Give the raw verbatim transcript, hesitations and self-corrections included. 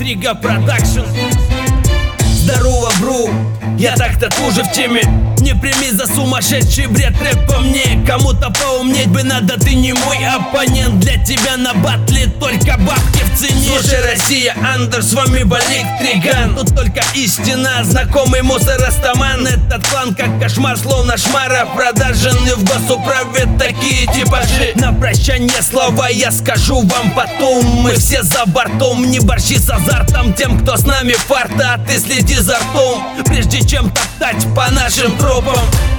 Трига Продакшн. Здорово, бру, я так-то тоже в теме. Не прими за сумасшедший бред рэп по мне. Кому-то поумнеть бы надо, ты не мой оппонент. Для тебя на батле только бабки в цене. Слушай, Россия, Андер, с вами Балик Триган. Тут только истина, знакомый мусор Растаман. Этот клан как кошмар, словно шмара. Продажены в госуправе такие типажи. На прощание слова я скажу вам потом. Мы все за бортом, не борщи с азартом. Тем, кто с нами фарта, а ты следи за ртом, прежде чем топтать по нашим тропам.